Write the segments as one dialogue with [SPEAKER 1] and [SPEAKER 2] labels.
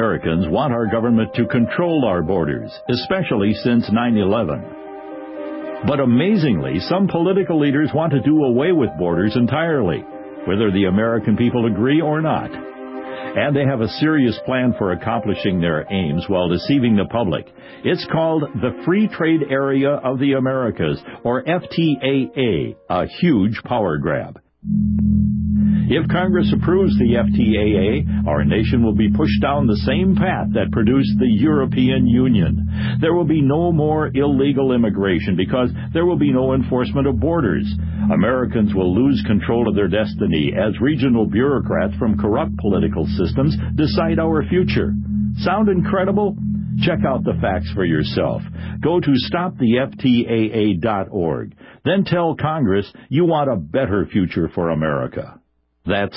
[SPEAKER 1] Americans want our government to control our borders, especially since 9/11. But amazingly, some political leaders want to do away with borders entirely, whether the American people agree or not. And they have a serious plan for accomplishing their aims while deceiving the public. It's called the Free Trade Area of the Americas, or FTAA, a huge power grab. If Congress approves the FTAA, our nation will be pushed down the same path that produced the European Union. There will be no more illegal immigration because there will be no enforcement of borders. Americans will lose control of their destiny as regional bureaucrats from corrupt political systems decide our future. Sound incredible? Check out the facts for yourself. Go to stoptheftaa.org. Then tell Congress you want a better future for America. That's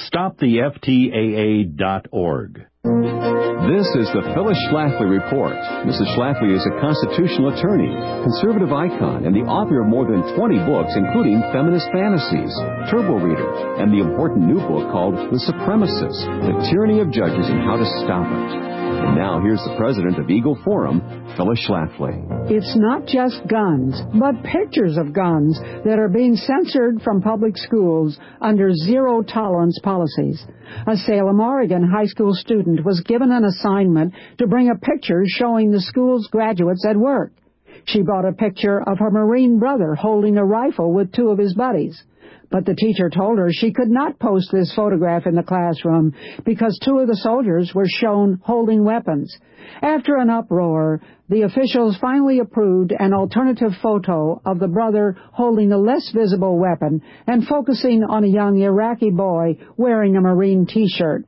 [SPEAKER 1] stoptheftaa.org.
[SPEAKER 2] This is the Phyllis Schlafly Report. Mrs. Schlafly is a constitutional attorney, conservative icon, and the author of more than 20 books, including Feminist Fantasies, Turbo Reader, and the important new book called The Supremacists, The Tyranny of Judges and How to Stop It. And now here's the president of Eagle Forum, Phyllis Schlafly.
[SPEAKER 3] It's not just guns, but pictures of guns that are being censored from public schools under zero-tolerance policies. A Salem, Oregon high school student was given an assignment to bring a picture showing the school's graduates at work. She brought a picture of her Marine brother holding a rifle with two of his buddies. But the teacher told her she could not post this photograph in the classroom because two of the soldiers were shown holding weapons. After an uproar, the officials finally approved an alternative photo of the brother holding a less visible weapon and focusing on a young Iraqi boy wearing a Marine T-shirt.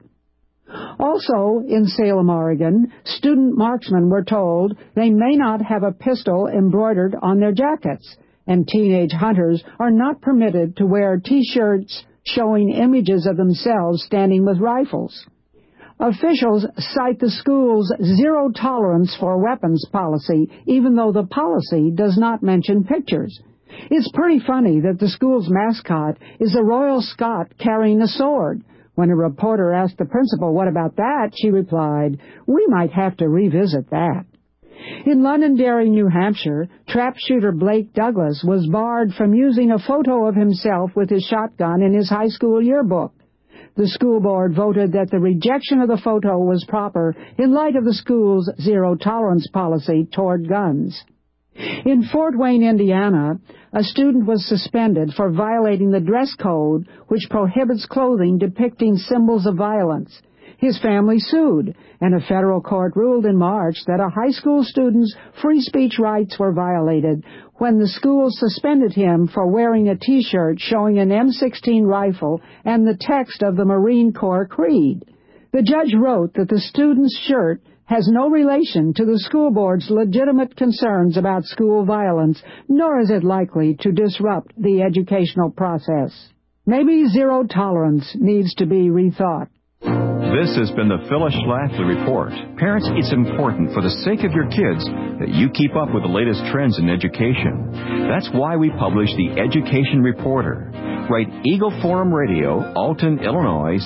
[SPEAKER 3] Also, in Salem, Oregon, student marksmen were told they may not have a pistol embroidered on their jackets, and teenage hunters are not permitted to wear T-shirts showing images of themselves standing with rifles. Officials cite the school's zero tolerance for weapons policy, even though the policy does not mention pictures. It's pretty funny that the school's mascot is a Royal Scot carrying a sword. When a reporter asked the principal, "What about that?" she replied, "We might have to revisit that." In Londonderry, New Hampshire, trap shooter Blake Douglas was barred from using a photo of himself with his shotgun in his high school yearbook. The school board voted that the rejection of the photo was proper in light of the school's zero-tolerance policy toward guns. In Fort Wayne, Indiana, a student was suspended for violating the dress code, which prohibits clothing depicting symbols of violence. His family sued, and a federal court ruled in March that a high school student's free speech rights were violated when the school suspended him for wearing a T-shirt showing an M16 rifle and the text of the Marine Corps Creed. The judge wrote that the student's shirt has no relation to the school board's legitimate concerns about school violence, nor is it likely to disrupt the educational process. Maybe zero tolerance needs to be rethought.
[SPEAKER 2] This has been the Phyllis Schlafly Report. Parents, it's important for the sake of your kids that you keep up with the latest trends in education. That's why we publish the Education Reporter. Write Eagle Forum Radio, Alton, Illinois,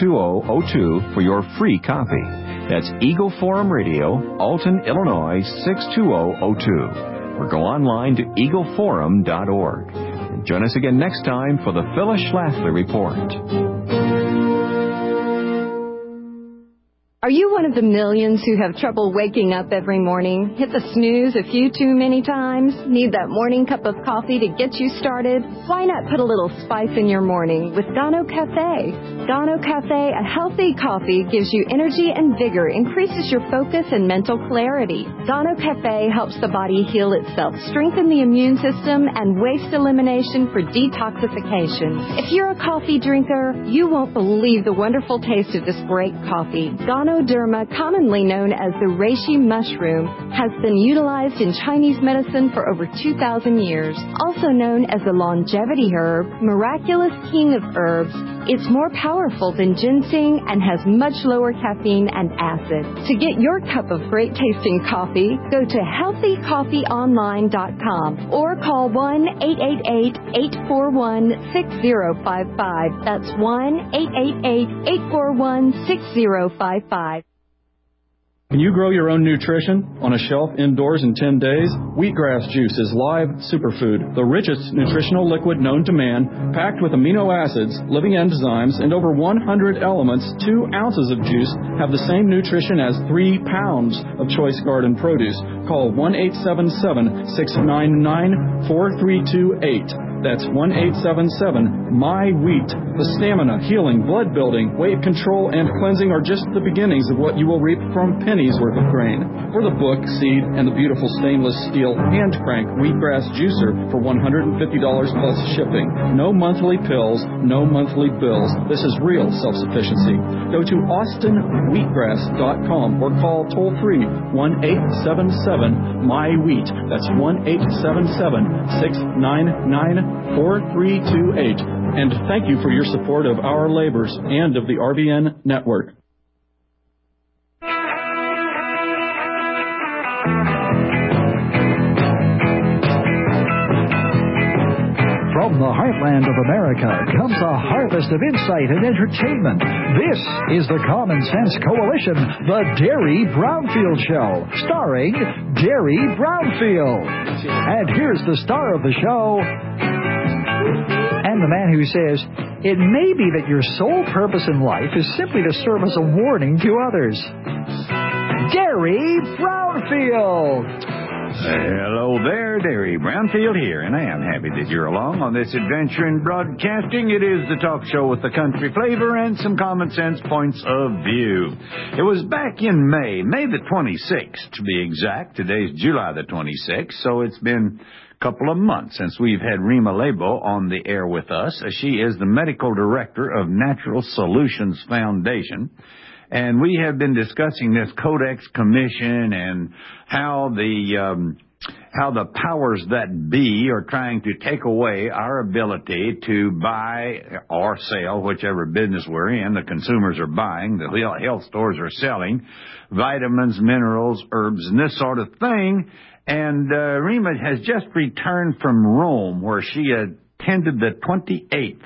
[SPEAKER 2] 62002 for your free copy. That's Eagle Forum Radio, Alton, Illinois, 62002. Or go online to eagleforum.org. And join us again next time for the Phyllis Schlafly Report.
[SPEAKER 4] Are you one of the millions who have trouble waking up every morning? Hit the snooze a few too many times? Need that morning cup of coffee to get you started? Why not put a little spice in your morning with Gano Cafe? Gano Cafe, a healthy coffee, gives you energy and vigor, increases your focus and mental clarity. Gano Cafe helps the body heal itself, strengthen the immune system, and waste elimination for detoxification. If you're a coffee drinker, you won't believe the wonderful taste of this great coffee. Ganoderma, commonly known as the reishi mushroom, has been utilized in Chinese medicine for over 2,000 years. Also known as the longevity herb, miraculous king of herbs, it's more powerful than ginseng and has much lower caffeine and acid. To get your cup of great-tasting coffee, go to healthycoffeeonline.com or call 1-888-841-6055. That's 1-888-841-6055.
[SPEAKER 5] Can you grow your own nutrition on a shelf indoors in 10 days? Wheatgrass juice is live superfood, the richest nutritional liquid known to man, packed with amino acids, living enzymes, and over 100 elements. 2 ounces of juice have the same nutrition as 3 pounds of choice garden produce. Call 1-877-699-4328. That's 1-877-MY-WHEAT. The stamina, healing, blood building, weight control, and cleansing are just the beginnings of what you will reap from pennies worth of grain. For the book, seed, and the beautiful stainless steel hand crank wheatgrass juicer for $150 plus shipping. No monthly pills, no monthly bills. This is real self-sufficiency. Go to austinwheatgrass.com or call toll-free 1-877-MY-WHEAT. That's 1-877-699-4328. And thank you for your support of our labors and of the RBN network.
[SPEAKER 6] From the heartland of America comes a harvest of insight and entertainment. This is the Common Sense Coalition, the Derry Brownfield Show, starring Derry Brownfield. And here's the star of the show, and the man who says, it may be that your sole purpose in life is simply to serve as a warning to others. Derry Brownfield.
[SPEAKER 7] Hello there, Derry Brownfield here, and I am happy that you're along on this adventure in broadcasting. It is the talk show with the country flavor and some common sense points of view. It was back in May the 26th to be exact. Today's July the 26th, so it's been a couple of months since we've had Rima Lebo on the air with us. She is the medical director of Natural Solutions Foundation. And we have been discussing this Codex Commission and how the powers that be are trying to take away our ability to buy or sell, whichever business we're in. The consumers are buying, the health stores are selling vitamins, minerals, herbs, and this sort of thing. And Rima has just returned from Rome, where she attended the 28th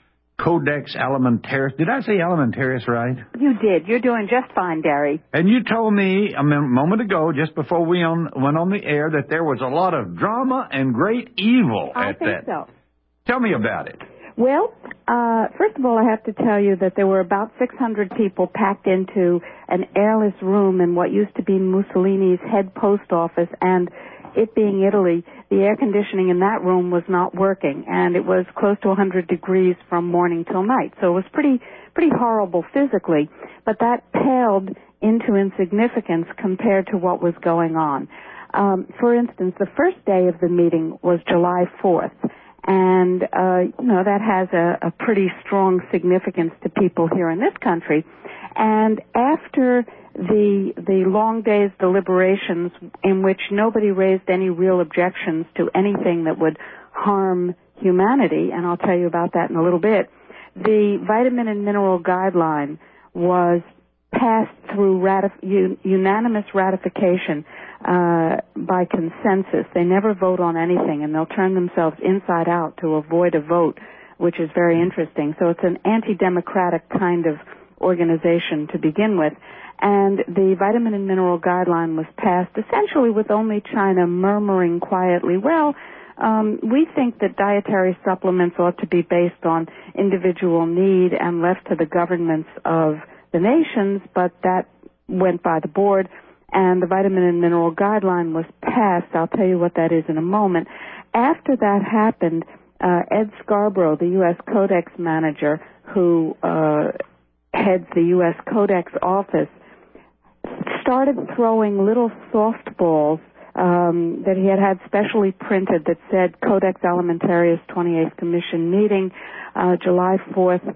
[SPEAKER 7] Codex Alimentarius. Did I say Alimentarius right?
[SPEAKER 8] You did. You're doing just fine, Derry.
[SPEAKER 7] And you told me a moment ago, just before we went on the air, that there was a lot of drama and great evil at that.
[SPEAKER 8] I think so.
[SPEAKER 7] Tell me about it.
[SPEAKER 8] Well, first of all, I have to tell you that there were about 600 people packed into an airless room in what used to be Mussolini's head post office, and it being Italy, the air conditioning in that room was not working, and it was close to 100 degrees from morning till night. So it was pretty horrible physically, but that paled into insignificance compared to what was going on. For instance, the first day of the meeting was July 4th, and that has a pretty strong significance to people here in this country. And after the long days deliberations, in which nobody raised any real objections to anything that would harm humanity, and I'll tell you about that in a little bit, the vitamin and mineral guideline was passed through unanimous ratification by consensus. They never vote on anything, and they'll turn themselves inside out to avoid a vote, which is very interesting. So it's an anti-democratic kind of organization to begin with. And the vitamin and mineral guideline was passed essentially with only China murmuring quietly, well, we think that dietary supplements ought to be based on individual need and left to the governments of the nations, but that went by the board, and the vitamin and mineral guideline was passed. I'll tell you what that is in a moment. After that happened, Ed Scarborough, the U.S. Codex manager, who heads the U.S. Codex office, started throwing little softballs that he had specially printed that said Codex Alimentarius 28th Commission meeting, July 4th,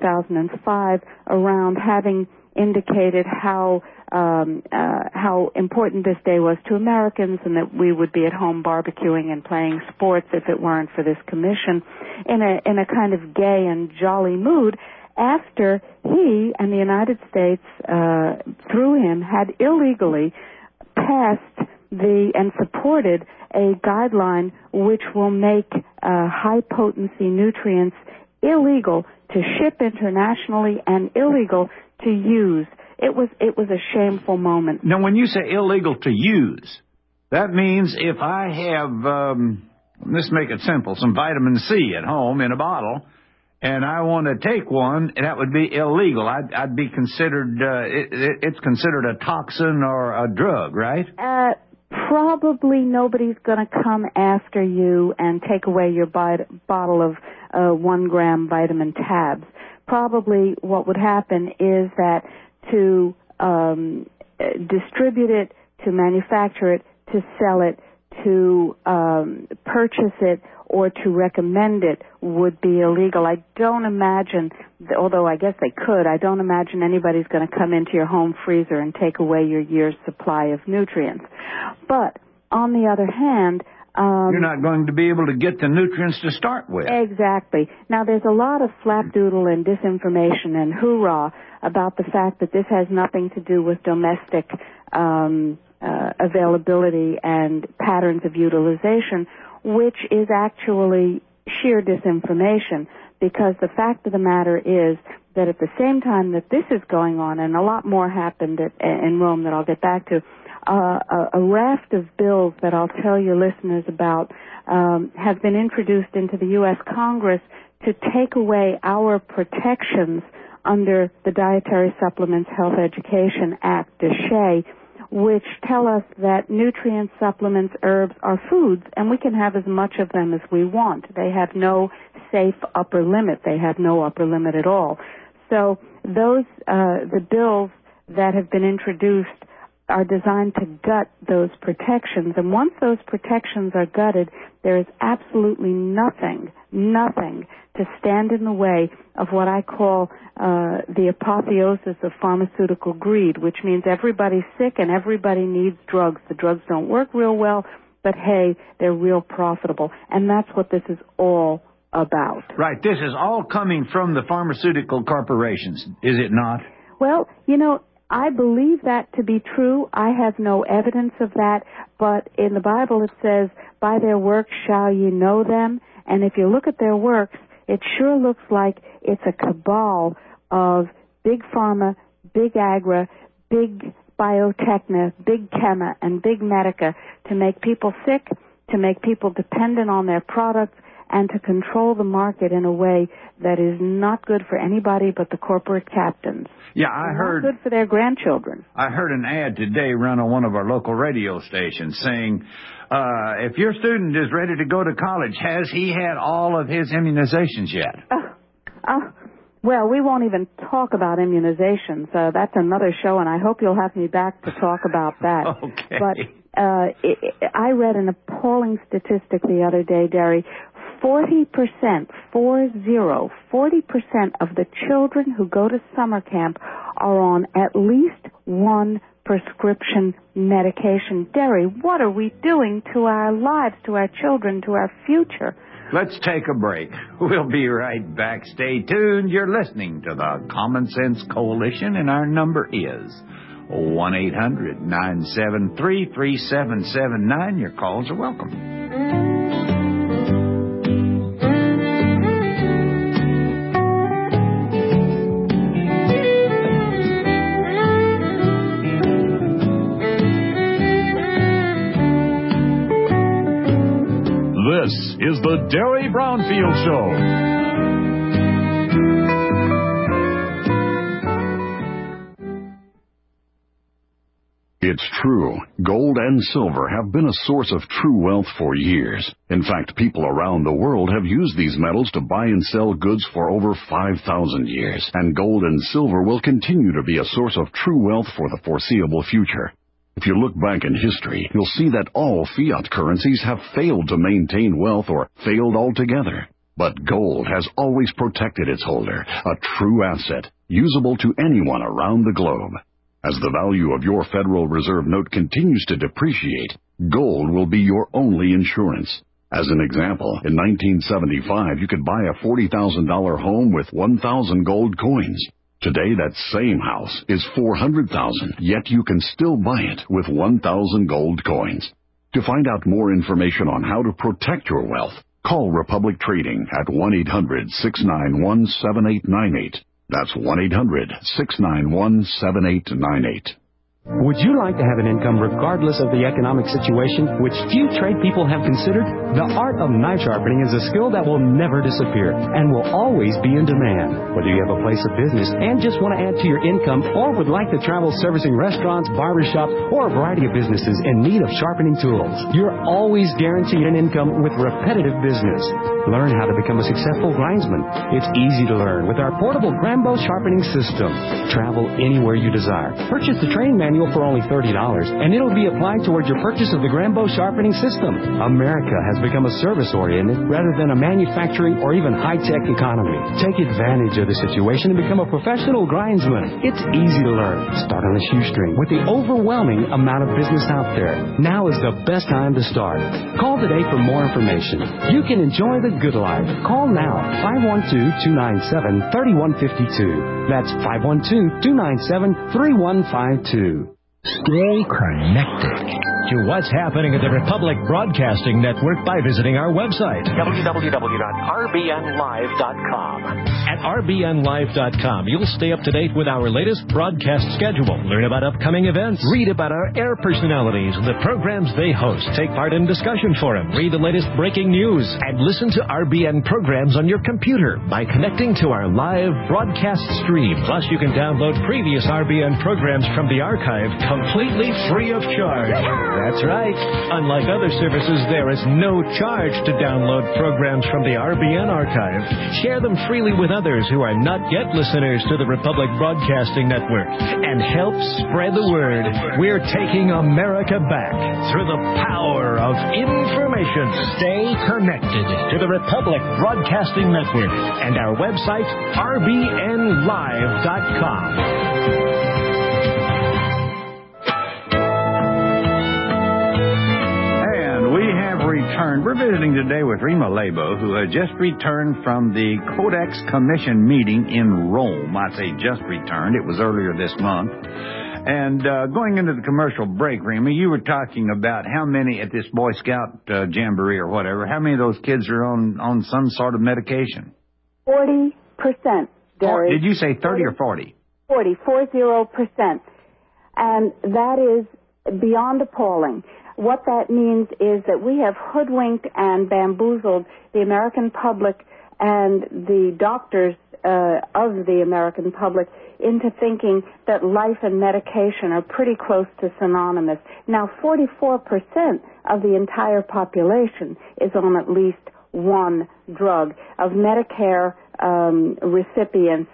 [SPEAKER 8] 2005, around, having indicated how important this day was to Americans, and that we would be at home barbecuing and playing sports if it weren't for this commission, in a kind of gay and jolly mood, after he and the United States, through him, had illegally passed and supported a guideline which will make high-potency nutrients illegal to ship internationally and illegal to use it was a shameful moment.
[SPEAKER 7] Now, when you say illegal to use, that means if I have, let's make it simple, some vitamin C at home in a bottle, and I want to take one, that would be illegal. I'd be considered, it's considered a toxin or a drug, right?
[SPEAKER 8] Probably nobody's going to come after you and take away your bottle of 1 gram vitamin tabs. Probably what would happen is that to distribute it, to manufacture it, to sell it, to purchase it, or to recommend it would be illegal. I don't imagine, although I guess they could, I don't imagine anybody's going to come into your home freezer and take away your year's supply of nutrients. But on the other hand,
[SPEAKER 7] you're not going to be able to get the nutrients to start with.
[SPEAKER 8] Exactly. Now, there's a lot of flapdoodle and disinformation and hoorah about the fact that this has nothing to do with domestic availability and patterns of utilization, which is actually sheer disinformation, because the fact of the matter is that at the same time that this is going on, and a lot more happened in Rome that I'll get back to, a raft of bills that I'll tell your listeners about have been introduced into the U.S. Congress to take away our protections under the Dietary Supplements Health Education Act, DSHEA, which tell us that nutrient supplements, herbs are foods, and we can have as much of them as we want. They have no safe upper limit. They have no upper limit at all. So those, the bills that have been introduced are designed to gut those protections. And once those protections are gutted, there is absolutely nothing to stand in the way of what I call the apotheosis of pharmaceutical greed, which means everybody's sick and everybody needs drugs. The drugs don't work real well, but hey, they're real profitable. And that's what this is all about.
[SPEAKER 7] Right. This is all coming from the pharmaceutical corporations, is it not?
[SPEAKER 8] Well, you know, I believe that to be true. I have no evidence of that, but in the Bible it says, by their works shall ye know them. And if you look at their works, it sure looks like it's a cabal of big pharma, big agra, big biotechna, big chema, and big medica to make people sick, to make people dependent on their products, and to control the market in a way that is not good for anybody but the corporate captains.
[SPEAKER 7] Yeah, I heard.
[SPEAKER 8] Not good for their grandchildren.
[SPEAKER 7] I heard an ad today run on one of our local radio stations saying, if your student is ready to go to college, has he had all of his immunizations yet?
[SPEAKER 8] Well, we won't even talk about immunizations. That's another show, and I hope you'll have me back to talk about that.
[SPEAKER 7] Okay.
[SPEAKER 8] But I read an appalling statistic the other day, Derry. 40% of the children who go to summer camp are on at least one prescription medication. Derry, what are we doing to our lives, to our children, to our future?
[SPEAKER 7] Let's take a break. We'll be right back. Stay tuned. You're listening to the Common Sense Coalition, and our number is 1-800-973-3779. Your calls are welcome.
[SPEAKER 1] This is the Derry Brownfield Show.
[SPEAKER 9] It's true. Gold and silver have been a source of true wealth for years. In fact, people around the world have used these metals to buy and sell goods for over 5,000 years. And gold and silver will continue to be a source of true wealth for the foreseeable future. If you look back in history, you'll see that all fiat currencies have failed to maintain wealth or failed altogether. But gold has always protected its holder, a true asset, usable to anyone around the globe. As the value of your Federal Reserve note continues to depreciate, gold will be your only insurance. As an example, in 1975, you could buy a $40,000 home with 1,000 gold coins. Today, that same house is $400,000, yet you can still buy it with 1,000 gold coins. To find out more information on how to protect your wealth, call Republic Trading at 1-800-691-7898. That's 1-800-691-7898.
[SPEAKER 10] Would you like to have an income regardless of the economic situation, which few trade people have considered? The art of knife sharpening is a skill that will never disappear and will always be in demand. Whether you have a place of business and just want to add to your income or would like to travel servicing restaurants, barbershops, or a variety of businesses in need of sharpening tools, you're always guaranteed an income with repetitive business. Learn how to become a successful grindsman. It's easy to learn with our portable Grambo sharpening system. Travel anywhere you desire. Purchase the training manual for only $30, and it'll be applied towards your purchase of the Grambo sharpening system. America has become a service-oriented rather than a manufacturing or even high-tech economy. Take advantage of the situation and become a professional grindsman. It's easy to learn. Start on a shoestring with the overwhelming amount of business out there. Now is the best time to start. Call today for more information. You can enjoy the good life. Call now, 512-297-3152. That's 512-297-3152.
[SPEAKER 11] Stay connected to what's happening at the Republic Broadcasting Network by visiting our website, www.rbnlive.com. At rbnlive.com, you'll stay up to date with our latest broadcast schedule, learn about upcoming events, read about our air personalities and the programs they host, take part in discussion forum, read the latest breaking news, and listen to RBN programs on your computer by connecting to our live broadcast stream. Plus, you can download previous RBN programs from the archive completely free of charge. That's right. Unlike other services, there is no charge to download programs from the RBN archive. Share them freely with others who are not yet listeners to the Republic Broadcasting Network and help spread the word. We're taking America back through the power of information. Stay connected to the Republic Broadcasting Network and our website, rbnlive.com.
[SPEAKER 7] We're visiting today with Rima Lebo, who has just returned from the Codex Commission meeting in Rome. I say just returned. It was earlier this month. And going into the commercial break, Rima, you were talking about how many at this Boy Scout jamboree or whatever, how many of those kids are on some sort of medication?
[SPEAKER 8] 40%, Gary.
[SPEAKER 7] Did you say 30 or 40?
[SPEAKER 8] 40%. And that is beyond appalling. What that means is that we have hoodwinked and bamboozled the American public and the doctors of the American public into thinking that life and medication are pretty close to synonymous. Now, 44% of the entire population is on at least one drug. Of Medicare recipients,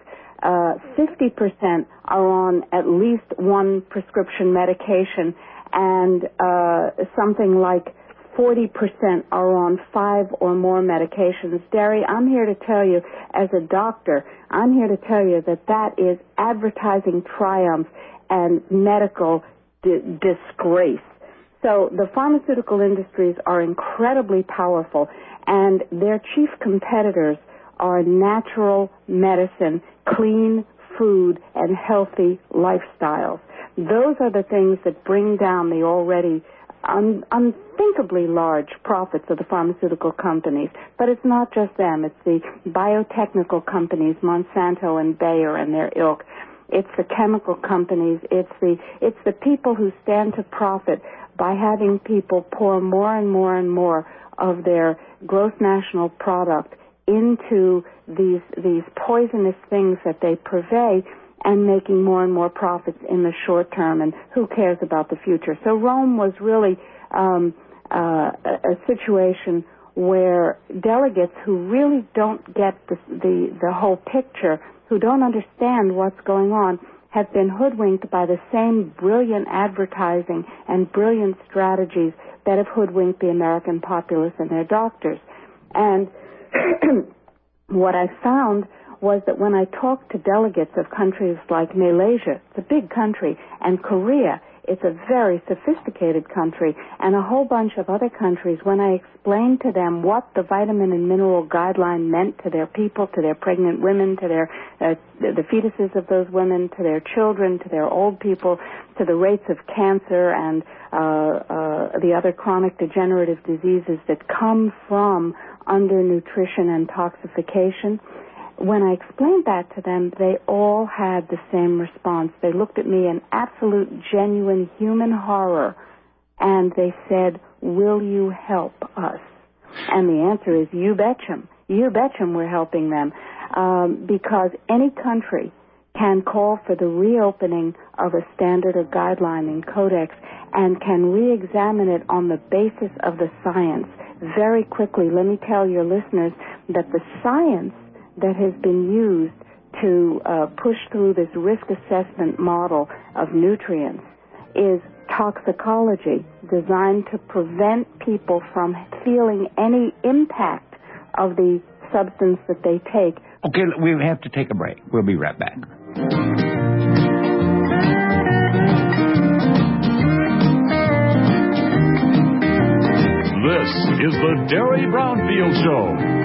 [SPEAKER 8] 50% are on at least one prescription medication, and something like 40% are on 5 or more medications. Derry, I'm here to tell you, as a doctor, I'm here to tell you that that is advertising triumph and medical disgrace. So the pharmaceutical industries are incredibly powerful, and their chief competitors are natural medicine, clean food, and healthy lifestyles. Those are the things that bring down the already unthinkably large profits of the pharmaceutical companies. But it's not just them. It's the biotechnical companies, Monsanto and Bayer and their ilk. It's the chemical companies. It's the people who stand to profit by having people pour more and more and more of their gross national product into these poisonous things that they purvey, and making more and more profits in the short term, and who cares about the future? So Rome was really a situation where delegates who really don't get the whole picture, who don't understand what's going on, have been hoodwinked by the same brilliant advertising and brilliant strategies that have hoodwinked the American populace and their doctors. And what I found was that when I talked to delegates of countries like Malaysia, it's a big country, and Korea, it's a very sophisticated country, and a whole bunch of other countries, when I explained to them what the vitamin and mineral guideline meant to their people, to their pregnant women, to their the fetuses of those women, to their children, to their old people, to the rates of cancer and the other chronic degenerative diseases that come from undernutrition and toxification, when I explained that to them, they all had the same response. They looked at me in absolute, genuine human horror, and they said, will you help us? And the answer is, you betchem. You betchem we're helping them. Because any country can call for the reopening of a standard or guideline in Codex and can re-examine it on the basis of the science. Very quickly, let me tell your listeners that the science that has been used to push through this risk assessment model of nutrients is toxicology, designed to prevent people from feeling any impact of the substance that they take.
[SPEAKER 7] Okay, we have to take a break. We'll be right back.
[SPEAKER 1] This is the Derry Brownfield Show.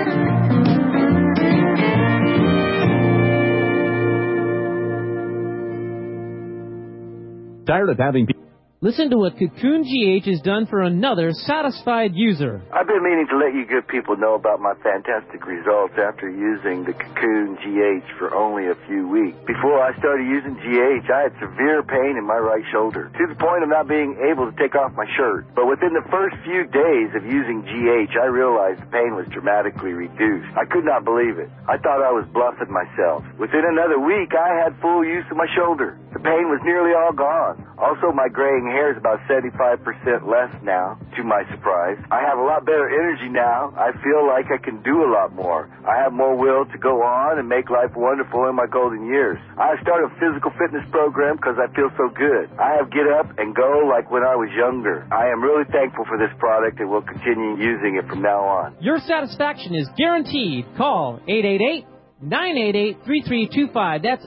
[SPEAKER 12] Tired of having people... Listen to what Cocoon GH has done for another satisfied user.
[SPEAKER 13] I've been meaning to let you good people know about my fantastic results after using the Cocoon GH for only a few weeks. Before I started using GH, I had severe pain in my right shoulder, to the point of not being able to take off my shirt. But within the first few days of using GH, I realized the pain was dramatically reduced. I could not believe it. I thought I was bluffing myself. Within another week, I had full use of my shoulder. The pain was nearly all gone. Also, my graying hair is about 75% less now, to my surprise. I have a lot better energy now. I feel like I can do a lot more. I have more will to go on and make life wonderful in my golden years. I have started a physical fitness program because I feel so good. I have get up and go like when I was younger. I am really thankful for this product and will continue using it from now on.
[SPEAKER 12] Your satisfaction is guaranteed. Call 888-988-3325. That's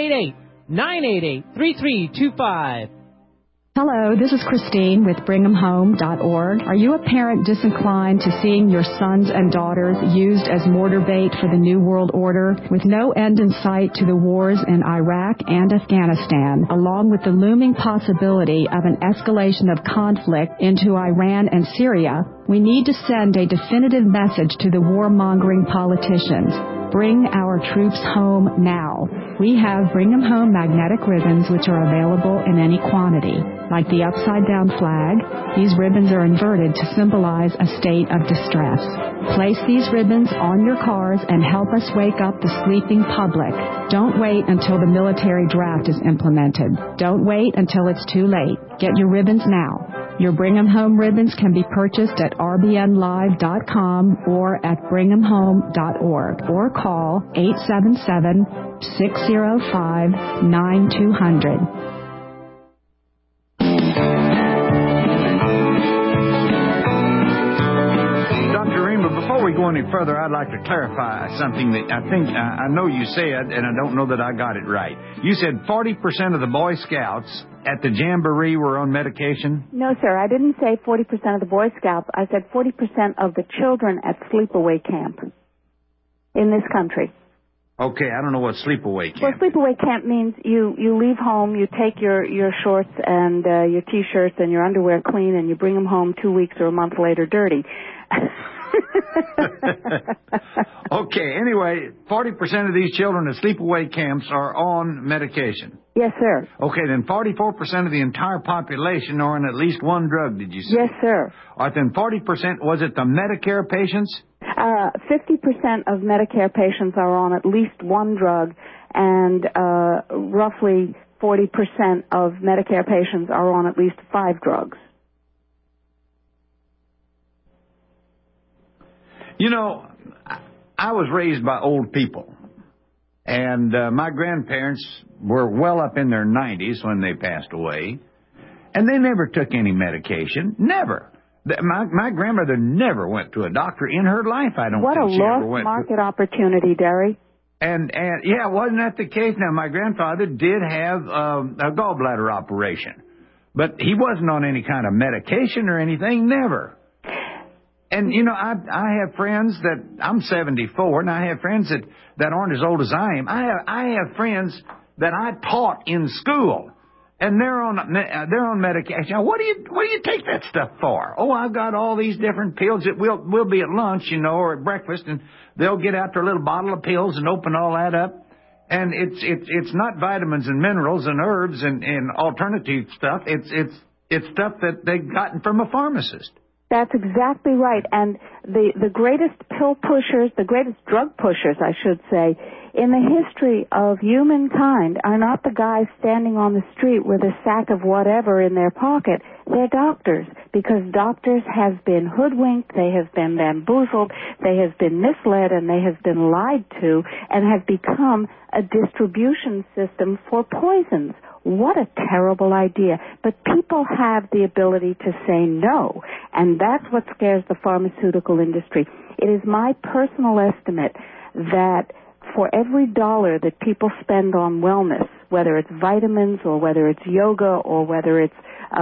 [SPEAKER 12] 888-988-3325.
[SPEAKER 14] Hello, this is Christine with BringTheMHome.org. Are you a parent disinclined to seeing your sons and daughters used as mortar bait for the New World Order, with no end in sight to the wars in Iraq and Afghanistan, along with the looming possibility of an escalation of conflict into Iran and Syria? We need to send a definitive message to the warmongering politicians. Bring our troops home now. We have Bring Them Home magnetic ribbons, which are available in any quantity. Like the upside-down flag, these ribbons are inverted to symbolize a state of distress. Place these ribbons on your cars and help us wake up the sleeping public. Don't wait until the military draft is implemented. Don't wait until it's too late. Get your ribbons now. Your Bring 'em Home ribbons can be purchased at rbnlive.com or at bringthemhome.org or call 877-605-9200.
[SPEAKER 7] Before we go any further, I'd like to clarify something that I think I know you said, and I don't know that I got it right. You said 40% of the Boy Scouts at the Jamboree were on medication?
[SPEAKER 8] No, sir. I didn't say 40% of the Boy Scouts. I said 40% of the children at sleepaway camp in this country.
[SPEAKER 7] Okay, I don't know what sleepaway camp.
[SPEAKER 8] Well, sleepaway camp means you leave home, you take your shorts and your T-shirts and your underwear clean, and you bring them home 2 weeks or a month later dirty.
[SPEAKER 7] Okay, anyway, 40% of these children at sleepaway camps are on medication.
[SPEAKER 8] Yes, sir.
[SPEAKER 7] Okay, then 44% of the entire population are on at least one drug, did you say?
[SPEAKER 8] Yes, sir.
[SPEAKER 7] All right, then 40%, was it the Medicare patients?
[SPEAKER 8] 50% of Medicare patients are on at least one drug, and roughly 40% of Medicare patients are on at least 5 drugs.
[SPEAKER 7] You know, I was raised by old people, and my grandparents were well up in their 90s when they passed away, and they never took any medication, never. My grandmother never went to a doctor in her life, I don't think she ever went.
[SPEAKER 8] What a lost market opportunity, Derry.
[SPEAKER 7] And yeah, wasn't that the case? Now, my grandfather did have a gallbladder operation, but he wasn't on any kind of medication or anything, never. And, you know, I have friends that, I'm 74, and I have friends that aren't as old as I am. I have friends that I taught in school, And they're on medication. Now, what do you take that stuff for? Oh, I've got all these different pills that we'll be at lunch, or at breakfast, and they'll get out their little bottle of pills and open all that up. And it's not vitamins and minerals and herbs and alternative stuff. It's stuff that they've gotten from a pharmacist.
[SPEAKER 8] That's exactly right. And the greatest pill pushers, the greatest drug pushers, I should say, in the history of humankind are not the guys standing on the street with a sack of whatever in their pocket. They're doctors, because doctors have been hoodwinked, they have been bamboozled, they have been misled, and they have been lied to, and have become a distribution system for poisons. What a terrible idea. But people have the ability to say no, and that's what scares the pharmaceutical industry. It is my personal estimate that for every dollar that people spend on wellness, whether it's vitamins or whether it's yoga or whether it's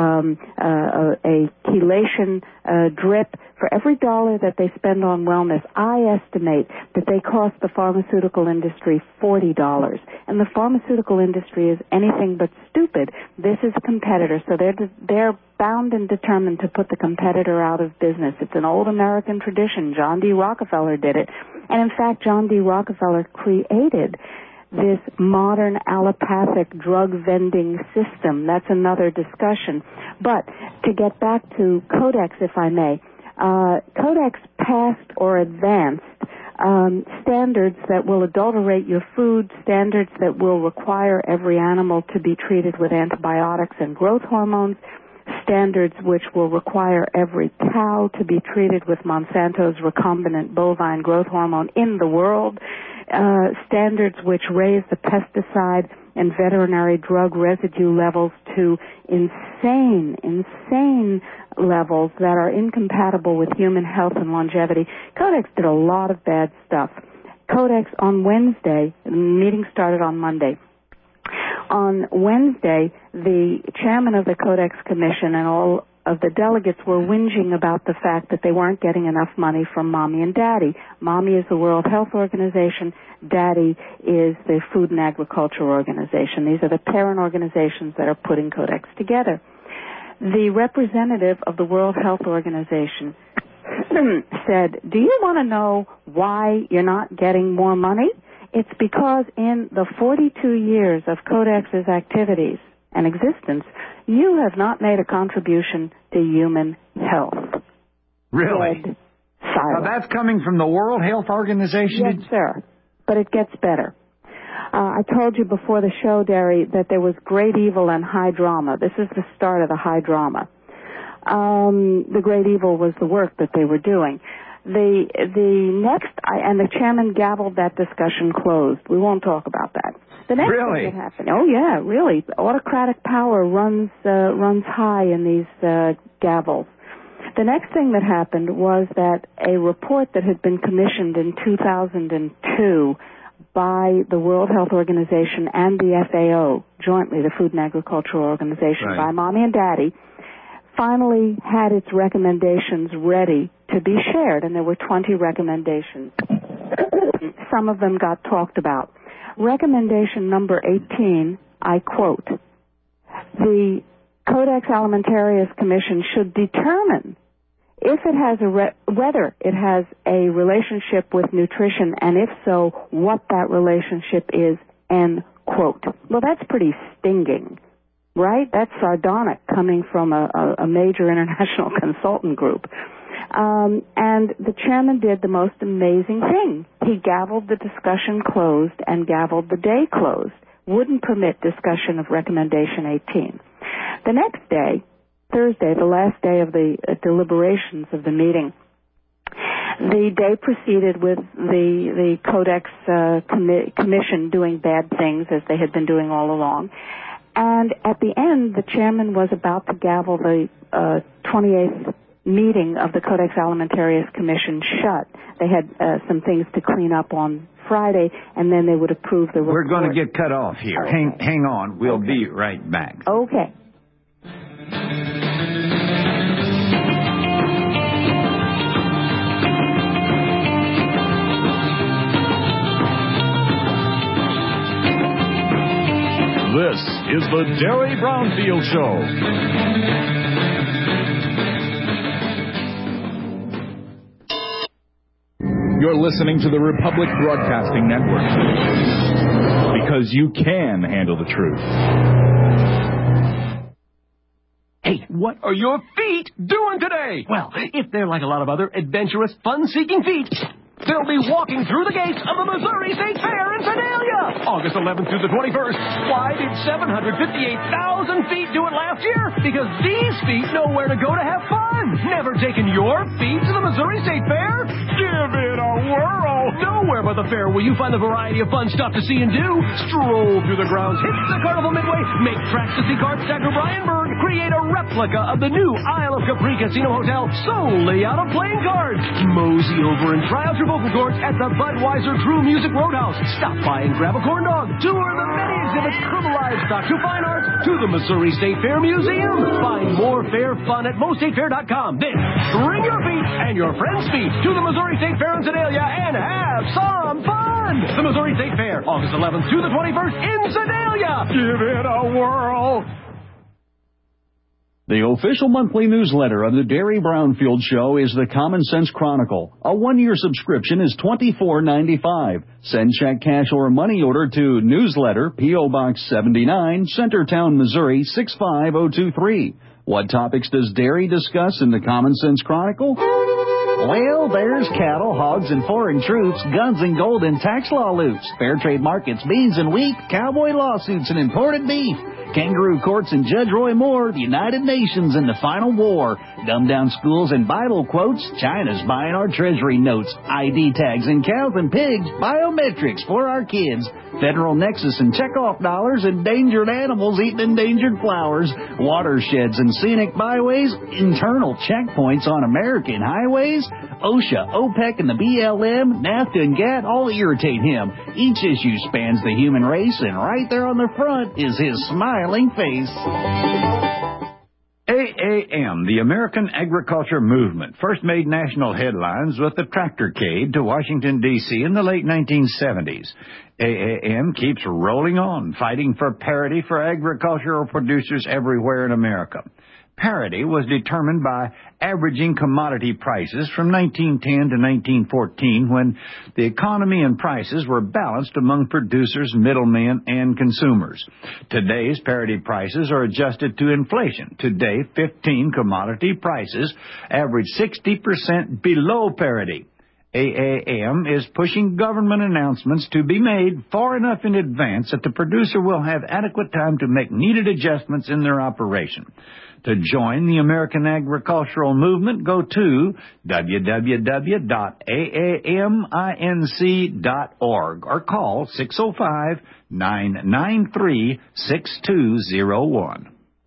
[SPEAKER 8] a chelation drip, for every dollar that they spend on wellness, I estimate that they cost the pharmaceutical industry $40. And the pharmaceutical industry is anything but stupid. This is a competitor, so they're bound and determined to put the competitor out of business. It's an old American tradition. John D. Rockefeller did it. And in fact, John D. Rockefeller created this modern allopathic drug vending system. That's another discussion. But to get back to Codex, if I may, Codex passed or advanced standards that will adulterate your food, standards that will require every animal to be treated with antibiotics and growth hormones, standards which will require every cow to be treated with Monsanto's recombinant bovine growth hormone in the world, standards which raise the pesticide and veterinary drug residue levels to insane levels that are incompatible with human health and longevity. Codex did a lot of bad stuff. Codex on Wednesday, the meeting started on Monday. On Wednesday, the chairman of the Codex Commission and all of the delegates were whinging about the fact that they weren't getting enough money from Mommy and Daddy. Mommy is the World Health Organization. Daddy is the Food and Agriculture Organization. These are the parent organizations that are putting Codex together. The representative of the World Health Organization said, "Do you want to know why you're not getting more money? It's because in the 42 years of Codex's activities and existence, you have not made a contribution to human health."
[SPEAKER 7] Really? Now that's coming from the World Health Organization?
[SPEAKER 8] Yes, sir. But it gets better. I told you before the show, Derry, that there was great evil and high drama. This is the start of the high drama. The great evil was the work that they were doing. The next, and the chairman gavelled that discussion closed. We won't talk about that. The next thing that happened, oh yeah, really, autocratic power runs high in these gavels. The next thing that happened was that a report that had been commissioned in 2002 by the World Health Organization and the FAO, jointly, the Food and Agricultural Organization, by Mommy and Daddy, finally had its recommendations ready to be shared, and there were 20 recommendations. Some of them got talked about. Recommendation number 18, I quote, "The Codex Alimentarius Commission should determine if it has whether it has a relationship with nutrition, and if so, what that relationship is," end quote. Well, that's pretty stinging, right? That's sardonic coming from a major international consultant group. And the chairman did the most amazing thing. He gavelled the discussion closed and gavelled the day closed. Wouldn't permit discussion of recommendation 18. The next day, Thursday, the last day of the deliberations of the meeting, the day proceeded with the Codex Commission doing bad things as they had been doing all along. And at the end, the chairman was about to gavel the 28th meeting of the Codex Alimentarius Commission shut. They had some things to clean up on Friday, and then they would approve the report.
[SPEAKER 7] We're going to get cut off here. Hang on. We'll be right back.
[SPEAKER 8] Okay.
[SPEAKER 1] This is
[SPEAKER 11] The Derry Brownfield Show.
[SPEAKER 1] You're listening to the Republic Broadcasting Network. Because you can handle the truth.
[SPEAKER 15] Hey, what are your feet doing today? Well, if they're like a lot of other adventurous, fun-seeking feet, they'll be walking through the gates of the Missouri State Fair in Sedalia, August 11th through the 21st. Why did 758,000 feet do it last year? Because these feet know where to go to have fun. Never taken your feet to the Missouri State Fair? Give it a whirl. Nowhere but the fair will you find a variety of fun stuff to see and do. Stroll through the grounds, hit the Carnival Midway, make tracks to see Cart Stacker Bryanburg, create a replica of the new Isle of Capri Casino Hotel solely out of playing cards. Mosey over and try out your vocal cords at the Budweiser True Music Roadhouse. Stop by and grab a corn dog. Tour the many exhibits from livestock to fine arts to the Missouri State Fair Museum. Find more fair fun at mostatefair.com. Then bring your feet and your friends' feet to the Missouri State Fair in Sedalia and have some fun. The Missouri State Fair, August 11th through the 21st in Sedalia. Give it a whirl.
[SPEAKER 16] The official monthly newsletter of the Derry Brownfield Show is the Common Sense Chronicle. A one-year subscription is $24.95. Send check, cash, or money order to Newsletter, P.O. Box 79, Centertown, Missouri 65023. What topics does Derry discuss in the Common Sense Chronicle? Well, there's cattle, hogs, and foreign troops, guns and gold and tax law loops, fair trade markets, beans and wheat, cowboy lawsuits and imported beef, kangaroo courts and Judge Roy Moore, the United Nations and the final war, dumbed-down schools and Bible quotes, China's buying our treasury notes, ID tags and cows and pigs, biometrics for our kids, federal nexus and checkoff dollars, endangered animals eating endangered flowers, watersheds and scenic byways, internal checkpoints on American highways, OSHA, OPEC, and the BLM, NAFTA, and GATT all irritate him. Each issue spans the human race, and right there on the front is his smiling face.
[SPEAKER 7] AAM, the American Agriculture Movement, first made national headlines with the tractorcade to Washington, D.C. in the late 1970s. AAM keeps rolling on, fighting for parity for agricultural producers everywhere in America. Parity was determined by averaging commodity prices from 1910 to 1914 when the economy and prices were balanced among producers, middlemen, and consumers. Today's parity prices are adjusted to inflation. Today, 15 commodity prices average 60% below parity. AAM is pushing government announcements to be made far enough in advance that the producer will have adequate time to make needed adjustments in their operation. To join the American Agricultural Movement, go to www.aaminc.org or call 605-993-6201.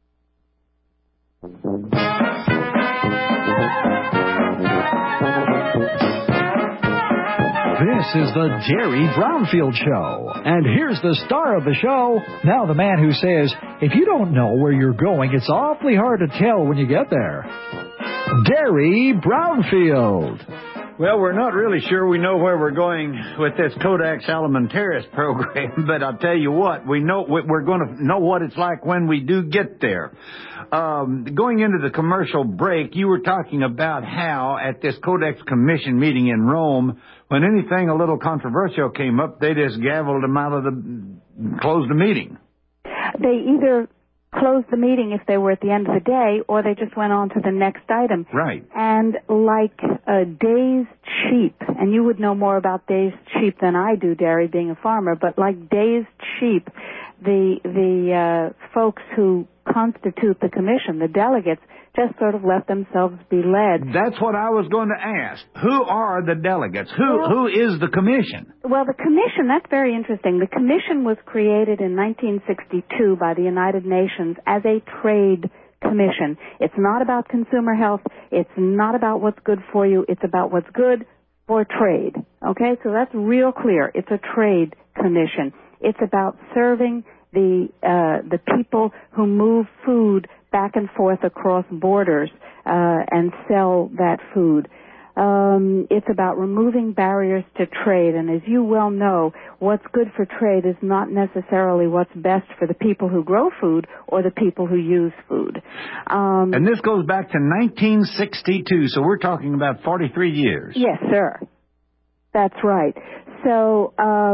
[SPEAKER 6] This is the Derry Brownfield Show. And here's the star of the show, now the man who says, if you don't know where you're going, it's awfully hard to tell when you get there. Derry Brownfield.
[SPEAKER 7] Well, we're not really sure we know where we're going with this Codex Alimentarius program, but I'll tell you what, we're going to know what it's like when we do get there. Going into the commercial break, you were talking about how at this Codex Commission meeting in Rome, when anything a little controversial came up, they just closed the meeting.
[SPEAKER 8] They either closed the meeting if they were at the end of the day, or they just went on to the next item.
[SPEAKER 7] Right.
[SPEAKER 8] And like Days Cheap, and you would know more about Days Cheap than I do, Derry, being a farmer, but like Days Cheap, the folks who constitute the commission, the delegates, just sort of let themselves be led.
[SPEAKER 7] That's what I was going to ask. Who are the delegates? Who is the commission?
[SPEAKER 8] Well, the commission, that's very interesting. The commission was created in 1962 by the United Nations as a trade commission. It's not about consumer health. It's not about what's good for you. It's about what's good for trade. Okay? So that's real clear. It's a trade commission. It's about serving the people who move food back and forth across borders and sell that food. It's about removing barriers to trade. And as you well know, what's good for trade is not necessarily what's best for the people who grow food or the people who use food.
[SPEAKER 7] And this goes back to 1962, so we're talking about 43 years.
[SPEAKER 8] Yes, sir. That's right. So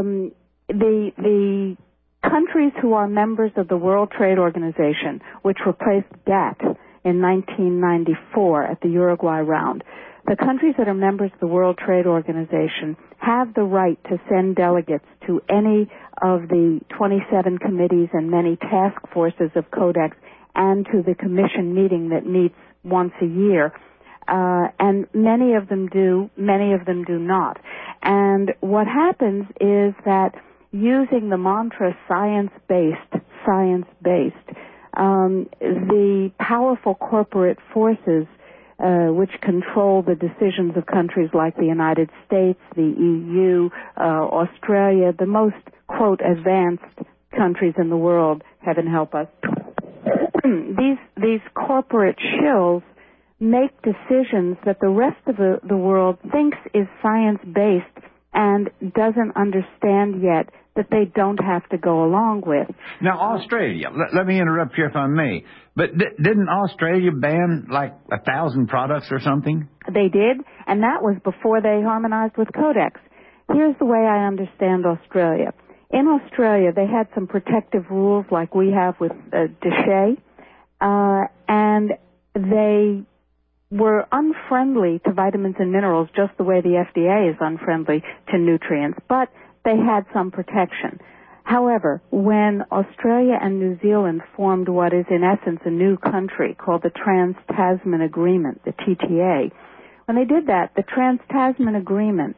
[SPEAKER 8] the countries who are members of the World Trade Organization, which replaced GATT in 1994 at the Uruguay round, the countries that are members of the World Trade Organization have the right to send delegates to any of the 27 committees and many task forces of Codex and to the commission meeting that meets once a year. And many of them do not. And what happens is that using the mantra science-based, the powerful corporate forces which control the decisions of countries like the United States, the EU, Australia, the most, quote, advanced countries in the world, heaven help us. These corporate shills make decisions that the rest of the world thinks is science-based and doesn't understand yet that they don't have to go along with.
[SPEAKER 7] Now, Australia, let me interrupt here if I may, but didn't Australia ban like 1,000 products or something?
[SPEAKER 8] They did, and that was before they harmonized with Codex. Here's the way I understand Australia. In Australia, they had some protective rules like we have with DSHEA, and they were unfriendly to vitamins and minerals just the way the FDA is unfriendly to nutrients, but they had some protection. However, when Australia and New Zealand formed what is in essence a new country called the Trans-Tasman Agreement, the TTA, when they did that, the Trans-Tasman Agreement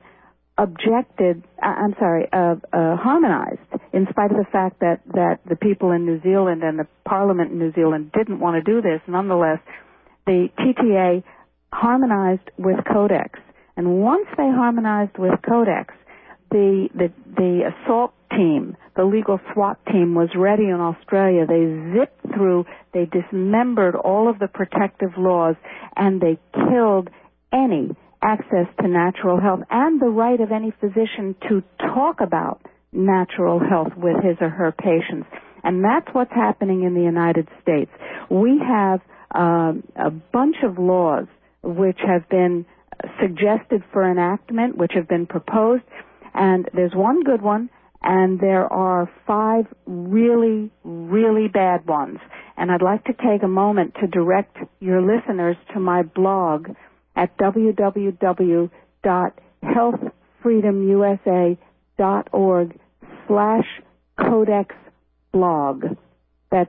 [SPEAKER 8] harmonized, in spite of the fact that the people in New Zealand and the Parliament in New Zealand didn't want to do this. Nonetheless, the TTA harmonized with Codex. And once they harmonized with Codex, the assault team, the legal SWAT team, was ready in Australia. They zipped through, they dismembered all of the protective laws, and they killed any access to natural health and the right of any physician to talk about natural health with his or her patients. And that's what's happening in the United States. We have a bunch of laws which have been suggested for enactment, which have been proposed, and there's one good one, and there are 5 really, really bad ones. And I'd like to take a moment to direct your listeners to my blog at www.healthfreedomusa.org/CodexBlog. That's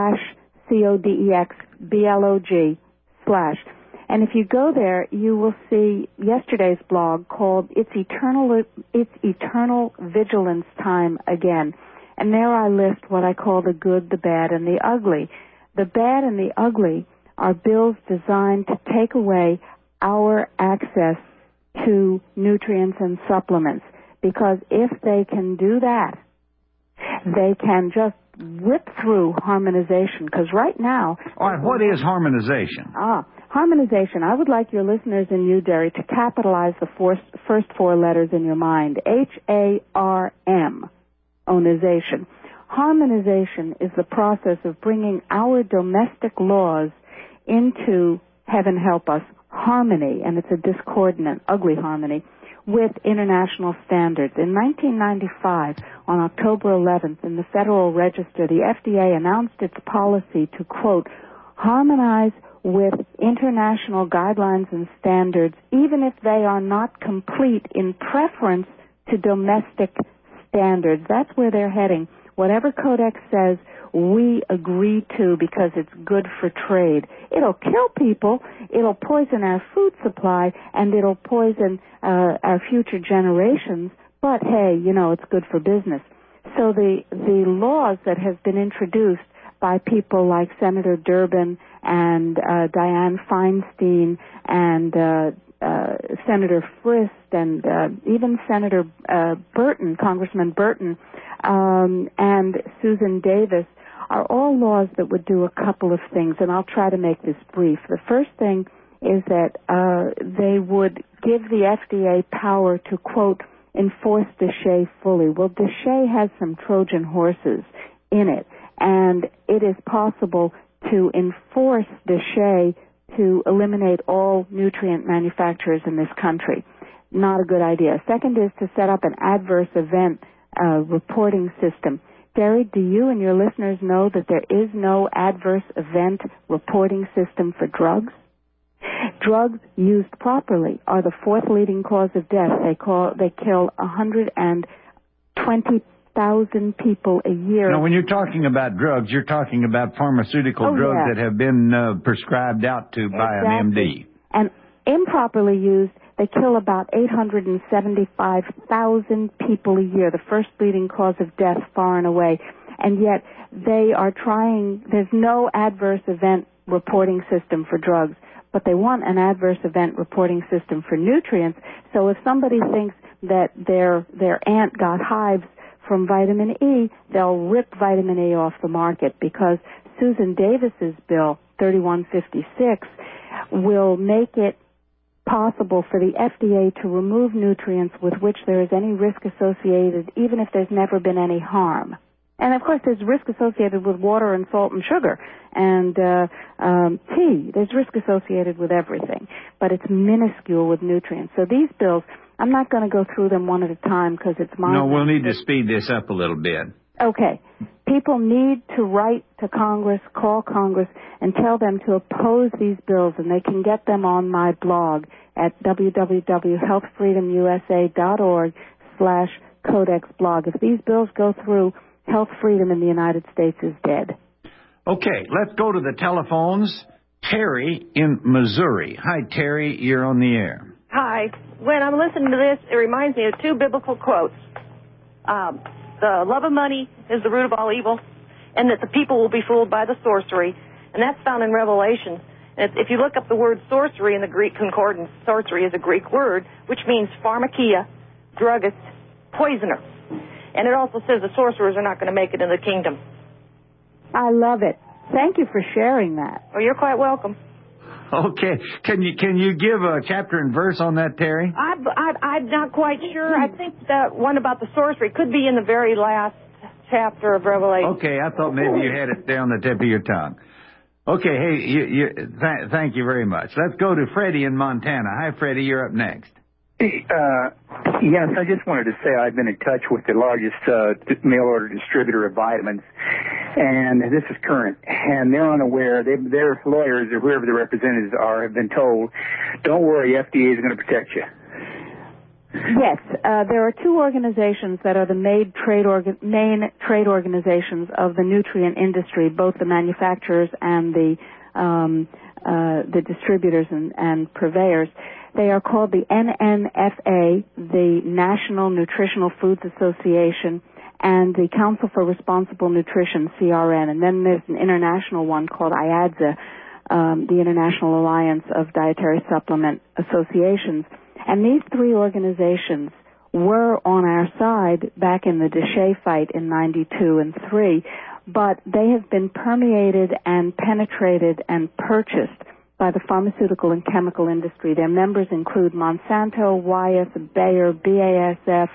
[SPEAKER 8] /CodexBlog/. And if you go there, you will see yesterday's blog called It's Eternal Vigilance Time Again. And there I list what I call the good, the bad, and the ugly. The bad and the ugly are bills designed to take away our access to nutrients and supplements. Because if they can do that, they can just whip through harmonization. Because right now...
[SPEAKER 7] All right, what is harmonization?
[SPEAKER 8] Harmonization, I would like your listeners and you, Derry, to capitalize the first 4 letters in your mind. H-A-R-M, onization. Harmonization is the process of bringing our domestic laws into, heaven help us, harmony, and it's a discordant, ugly harmony, with international standards. In 1995, on October 11th, in the Federal Register, the FDA announced its policy to, quote, harmonize with international guidelines and standards, even if they are not complete in preference to domestic standards. That's where they're heading. Whatever Codex says, we agree to because it's good for trade. It'll kill people, it'll poison our food supply, and it'll poison our future generations, but hey, it's good for business. So the laws that have been introduced by people like Senator Durbin and Dianne Feinstein and Senator Frist and even Senator Burton, Congressman Burton, and Susan Davis are all laws that would do a couple of things, and I'll try to make this brief. The first thing is that they would give the FDA power to, quote, enforce DSHEA fully. Well, DSHEA has some Trojan horses in it, and it is possible to enforce DSHEA to eliminate all nutrient manufacturers in this country. Not a good idea. Second is to set up an adverse event reporting system. Gary, do you and your listeners know that there is no adverse event reporting system for drugs? Drugs used properly are the fourth leading cause of death. They kill 120,000 people a year.
[SPEAKER 7] Now, when you're talking about drugs, you're talking about pharmaceutical drugs that have been prescribed out to by an MD.
[SPEAKER 8] And improperly used, they kill about 875,000 people a year, the first leading cause of death far and away. And yet they are trying, there's no adverse event reporting system for drugs, but they want an adverse event reporting system for nutrients. So if somebody thinks that their aunt got hives from vitamin E, they'll rip vitamin E off the market, because Susan Davis's bill, 3156, will make it possible for the FDA to remove nutrients with which there is any risk associated, even if there's never been any harm. And, of course, there's risk associated with water and salt and sugar and tea. There's risk associated with everything, but it's minuscule with nutrients. So these bills, I'm not going to go through them one at a time because it's mine.
[SPEAKER 7] No, we'll need to speed this up a little bit.
[SPEAKER 8] Okay. People need to write to Congress, call Congress, and tell them to oppose these bills, and they can get them on my blog at www.healthfreedomusa.org/codex blog. If these bills go through, health freedom in the United States is dead.
[SPEAKER 7] Okay, let's go to the telephones. Terry in Missouri. Hi, Terry. You're on the air.
[SPEAKER 17] Hi. When I'm listening to this, it reminds me of two biblical quotes. The love of money is the root of all evil, and that the people will be fooled by the sorcery. And that's found in Revelation. And if you look up the word sorcery in the Greek concordance, sorcery is a Greek word, which means pharmakia, druggist, poisoner. And it also says the sorcerers are not going to make it in the kingdom.
[SPEAKER 8] I love it. Thank you for sharing that.
[SPEAKER 17] Oh, you're quite welcome.
[SPEAKER 7] Okay. Can you give a chapter and verse on that, Terry?
[SPEAKER 17] I'm not quite sure. I think that one about the sorcery could be in the very last chapter of Revelation.
[SPEAKER 7] Okay, I thought maybe you had it down the tip of your tongue. Okay, hey, thank you very much. Let's go to Freddie in Montana. Hi, Freddie, you're up next.
[SPEAKER 18] Yes, I just wanted to say I've been in touch with the largest mail-order distributor of vitamins, and this is Current, and they're unaware. Their lawyers, or whoever the representatives are, have been told, don't worry, FDA is going to protect you.
[SPEAKER 8] Yes, there are two organizations that are the main trade organizations of the nutrient industry, both the manufacturers and the distributors and purveyors. They are called the NNFA, the National Nutritional Foods Association, and the Council for Responsible Nutrition, CRN. And then there's an international one called IADSA, the International Alliance of Dietary Supplement Associations. And these three organizations were on our side back in the DSHEA fight in 92 and 3, but they have been permeated and penetrated and purchased by the pharmaceutical and chemical industry. Their members include Monsanto, Wyeth, Bayer, BASF,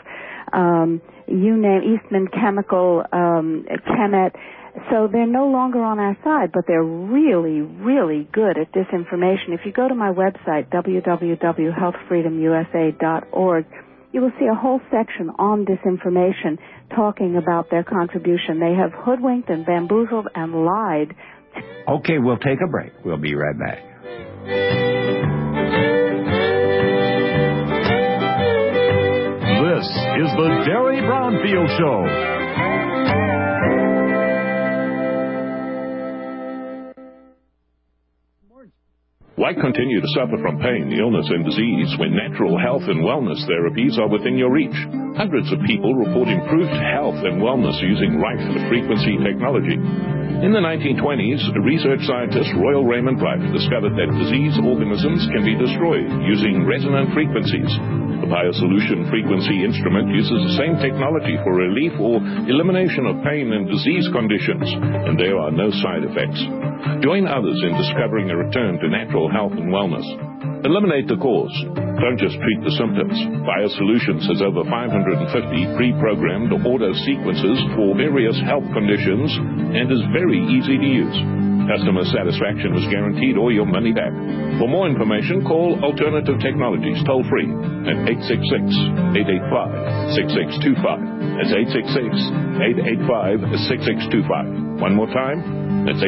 [SPEAKER 8] you name, Eastman Chemical, Chemet. So they're no longer on our side, but they're really, really good at disinformation. If you go to my website, www.healthfreedomusa.org, you will see a whole section on disinformation talking about their contribution. They have hoodwinked and bamboozled and lied.
[SPEAKER 7] Okay, we'll take a break. We'll be right back.
[SPEAKER 1] This is the Derry Brownfield Show.
[SPEAKER 19] Why continue to suffer from pain, illness, and disease when natural health and wellness therapies are within your reach? Hundreds of people report improved health and wellness using radio-frequency technology. In the 1920s, research scientist Royal Raymond Rife discovered that disease organisms can be destroyed using resonant frequencies. The BioSolution frequency instrument uses the same technology for relief or elimination of pain and disease conditions, and there are no side effects. Join others in discovering a return to natural health and wellness. Eliminate the cause. Don't just treat the symptoms. BioSolutions has over 550 pre-programmed auto sequences for various health conditions and is very easy to use. Customer satisfaction is guaranteed or your money back. For more information, call Alternative Technologies toll-free at 866-885-6625. That's 866-885-6625. One more time, that's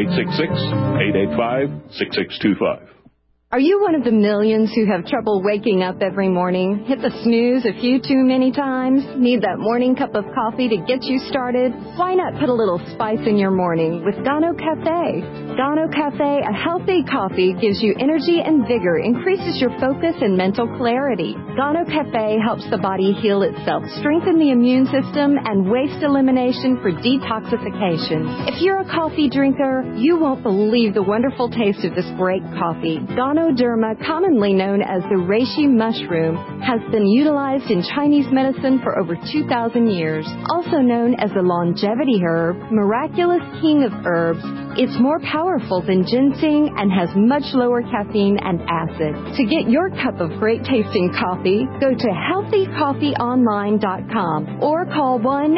[SPEAKER 19] 866-885-6625.
[SPEAKER 4] Are you one of the millions who have trouble waking up every morning? Hit the snooze a few too many times? Need that morning cup of coffee to get you started? Why not put a little spice in your morning with Gano Cafe? Gano Cafe, a healthy coffee, gives you energy and vigor, increases your focus and mental clarity. Gano Cafe helps the body heal itself, strengthen the immune system, and waste elimination for detoxification. If you're a coffee drinker, you won't believe the wonderful taste of this great coffee. Ganoderma, commonly known as the reishi mushroom, has been utilized in Chinese medicine for over 2,000 years. Also known as the longevity herb, miraculous king of herbs, it's more powerful than ginseng and has much lower caffeine and acid. To get your cup of great tasting coffee, go to healthycoffeeonline.com or call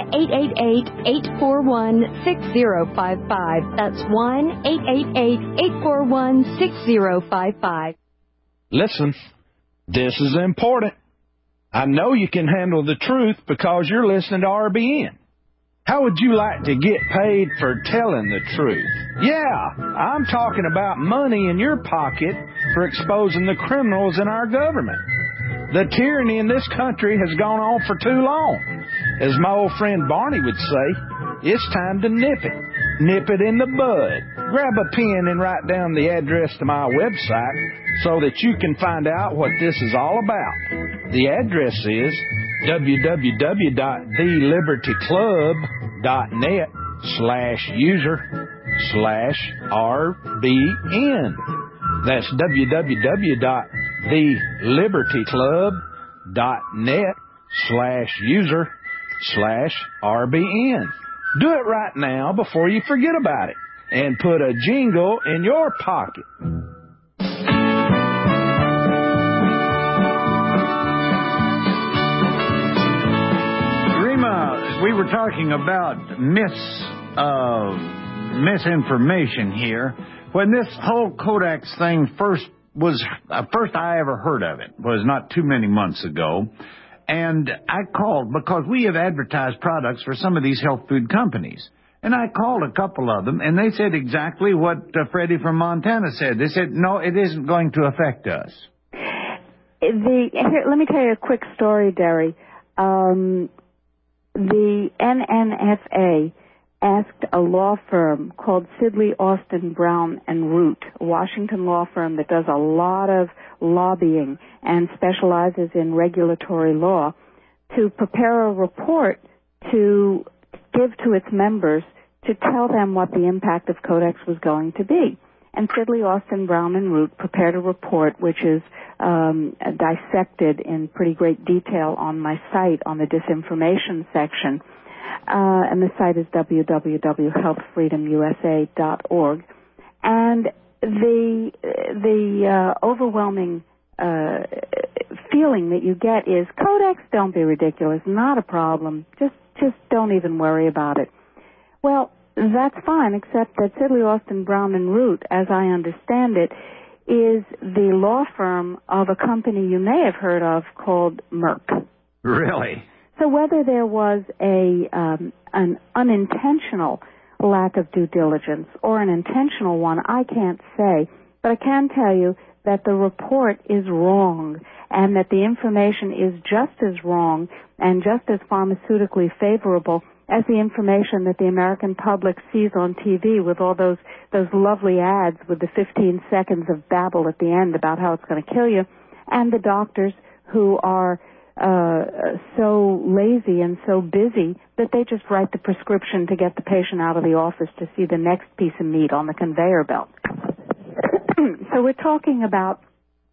[SPEAKER 4] 1-888-841-6055. That's 1-888-841-6055.
[SPEAKER 20] Listen, this is important. I know you can handle the truth because you're listening to RBN. How would you like to get paid for telling the truth? Yeah, I'm talking about money in your pocket for exposing the criminals in our government. The tyranny in this country has gone on for too long. As my old friend Barney would say, it's time to nip it. Nip it in the bud. Grab a pen and write down the address to my website so that you can find out what this is all about. The address is www.thelibertyclub.net/user/RBN. That's www.thelibertyclub.net/user/RBN. Do it right now before you forget about it, and put a jingle in your pocket.
[SPEAKER 7] Rima, we were talking about misinformation here. When this whole Codex thing first I ever heard of it was not too many months ago. And I called because we have advertised products for some of these health food companies. And I called a couple of them, and they said exactly what Freddie from Montana said. They said, no, it isn't going to affect us.
[SPEAKER 8] Here, let me tell you a quick story, Derry. The NNFA asked a law firm called Sidley, Austin, Brown & Root, a Washington law firm that does a lot of lobbying and specializes in regulatory law, to prepare a report to give to its members to tell them what the impact of Codex was going to be. And Sidley, Austin, Brown & Root prepared a report which is dissected in pretty great detail on my site on the disinformation section. And the site is www.healthfreedomusa.org. And the overwhelming feeling that you get is, Codex, don't be ridiculous, not a problem, just don't even worry about it. Well, that's fine, except that Sidley, Austin, Brown & Root, as I understand it, is the law firm of a company you may have heard of called Merck.
[SPEAKER 7] Really?
[SPEAKER 8] So whether there was an unintentional lack of due diligence or an intentional one, I can't say. But I can tell you that the report is wrong and that the information is just as wrong and just as pharmaceutically favorable as the information that the American public sees on TV with all those lovely ads with the 15 seconds of babble at the end about how it's going to kill you, and the doctors who are so lazy and so busy that they just write the prescription to get the patient out of the office to see the next piece of meat on the conveyor belt. So we're talking about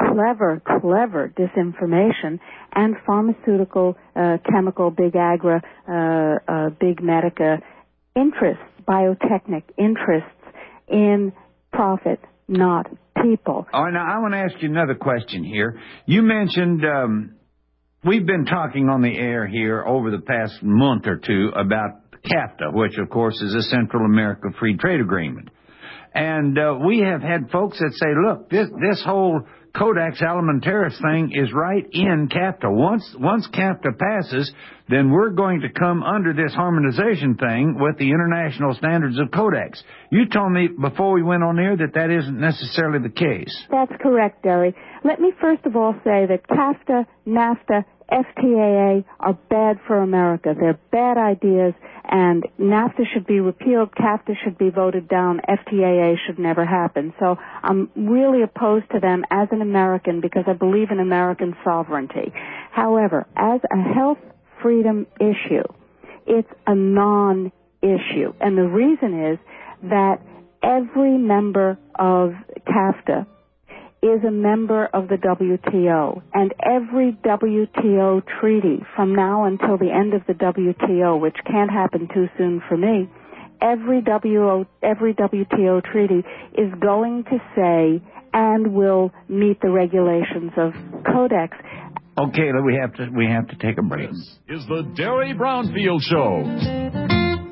[SPEAKER 8] clever disinformation, and pharmaceutical, chemical, big agra, big medica interests, biotechnic interests in profit, not people.
[SPEAKER 7] Oh, now I want to ask you another question here. You mentioned we've been talking on the air here over the past month or two about CAFTA, which, of course, is a Central America Free Trade Agreement. And we have had folks that say, look, this whole Codex Alimentarius thing is right in CAFTA. Once CAFTA passes, then we're going to come under this harmonization thing with the international standards of Codex. You told me before we went on air that isn't necessarily the case.
[SPEAKER 8] That's correct, Derry. Let me first of all say that CAFTA, NAFTA, FTAA are bad for America. They're bad ideas, and NAFTA should be repealed, CAFTA should be voted down, FTAA should never happen. So I'm really opposed to them as an American because I believe in American sovereignty. However, as a health freedom issue, it's a non-issue. And the reason is that every member of CAFTA is a member of the WTO, and every WTO treaty from now until the end of the WTO, which can't happen too soon for me, every WTO treaty is going to say and will meet the regulations of Codex.
[SPEAKER 7] Okay, we have to take a break.
[SPEAKER 1] This is the Derry Brownfield Show.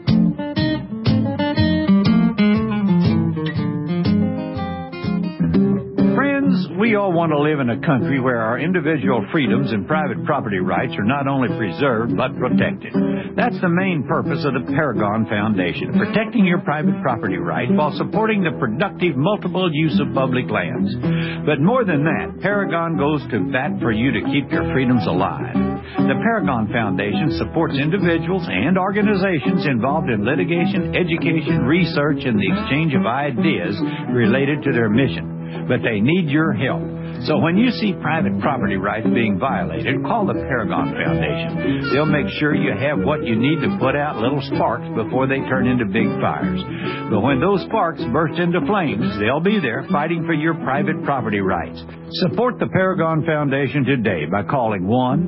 [SPEAKER 7] We all want to live in a country where our individual freedoms and private property rights are not only preserved but protected. That's the main purpose of the Paragon Foundation, protecting your private property rights while supporting the productive multiple use of public lands. But more than that, Paragon goes to bat for you to keep your freedoms alive. The Paragon Foundation supports individuals and organizations involved in litigation, education, research, and the exchange of ideas related to their mission. But they need your help. So when you see private property rights being violated, call the Paragon Foundation. They'll make sure you have what you need to put out little sparks before they turn into big fires. But when those sparks burst into flames, they'll be there fighting for your private property rights. Support the Paragon Foundation today by calling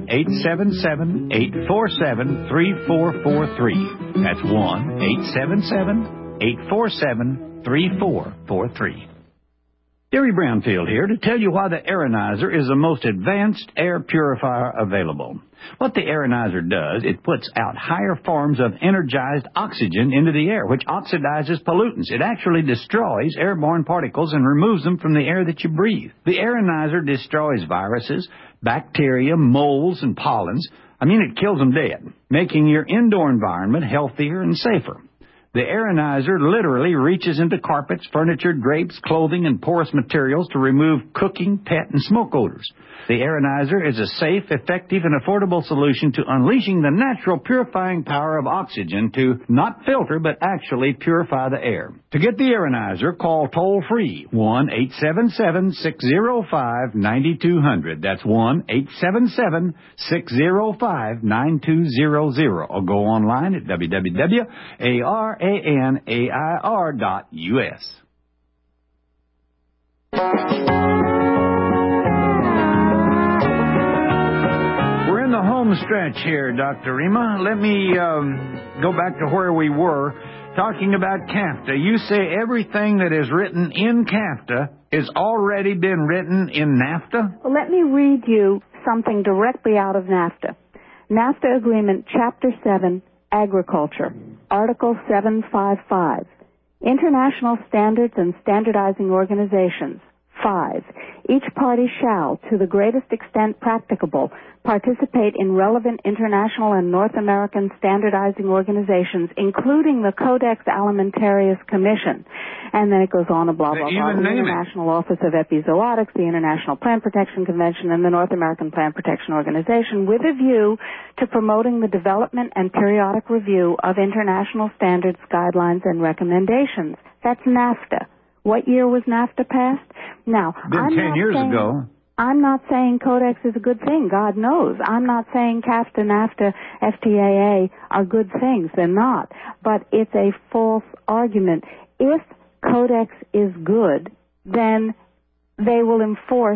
[SPEAKER 7] 1-877-847-3443. That's 1-877-847-3443. Derry Brownfield here to tell you why the Aeronizer is the most advanced air purifier available. What the Aeronizer does, it puts out higher forms of energized oxygen into the air, which oxidizes pollutants. It actually destroys airborne particles and removes them from the air that you breathe. The Aeronizer destroys viruses, bacteria, molds, and pollens. It kills them dead, making your indoor environment healthier and safer. The Aeronizer literally reaches into carpets, furniture, drapes, clothing, and porous materials to remove cooking, pet, and smoke odors. The Aeronizer is a safe, effective, and affordable solution to unleashing the natural purifying power of oxygen to not filter, but actually purify the air. To get the Aeronizer, call toll-free 1-877-605-9200. That's 1-877-605-9200. Or go online at www.aranair.us. We're in the home stretch here, Dr. Rima. Let me go back to where we were, talking about CAFTA. You say everything that is written in CAFTA has already been written in NAFTA?
[SPEAKER 8] Well, let me read you something directly out of NAFTA. NAFTA Agreement, Chapter 7, Agriculture, Article 755, International Standards and Standardizing Organizations. 5. Each party shall, to the greatest extent practicable, participate in relevant international and North American standardizing organizations, including the Codex Alimentarius Commission. And then it goes on and blah, blah, blah. The International Office of Epizootics, the International Plant Protection Convention, and the North American Plant Protection Organization, with a view to promoting the development and periodic review of international standards, guidelines, and recommendations. That's NAFTA. What year was NAFTA passed? Now,
[SPEAKER 7] been 10 years ago.
[SPEAKER 8] I'm not saying Codex is a good thing. God knows. I'm not saying CAFTA, NAFTA, FTAA are good things. They're not. But it's a false argument. If Codex is good, then they will enforce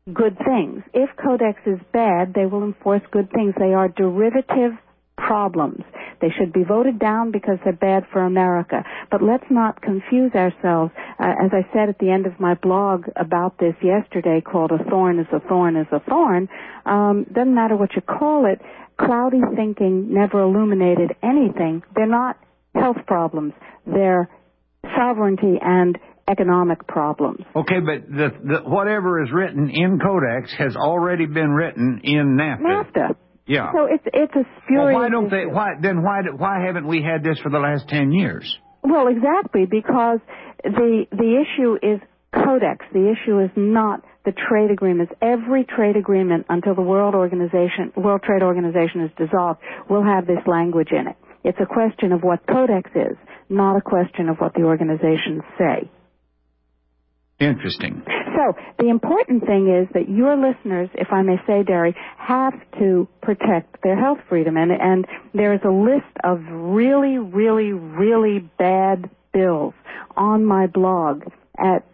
[SPEAKER 8] good things. If Codex is bad, they will enforce good things. They are derivative problems. They should be voted down because they're bad for America. But let's not confuse ourselves. As I said at the end of my blog about this yesterday, called A Thorn is a Thorn is a Thorn, doesn't matter what you call it, cloudy thinking never illuminated anything. They're not health problems. They're sovereignty and economic problems.
[SPEAKER 7] Okay, but the whatever is written in Codex has already been written in NAFTA.
[SPEAKER 8] NAFTA.
[SPEAKER 7] Yeah.
[SPEAKER 8] So it's a spurious
[SPEAKER 7] issue. Why haven't we had this for the last 10 years?
[SPEAKER 8] Well, exactly, because the issue is Codex. The issue is not the trade agreements. Every trade agreement until the World Trade Organization is dissolved will have this language in it. It's a question of what Codex is, not a question of what the organizations say.
[SPEAKER 7] Interesting.
[SPEAKER 8] So the important thing is that your listeners, if I may say, Derry, have to protect their health freedom. And there is a list of really, really, really bad bills on my blog at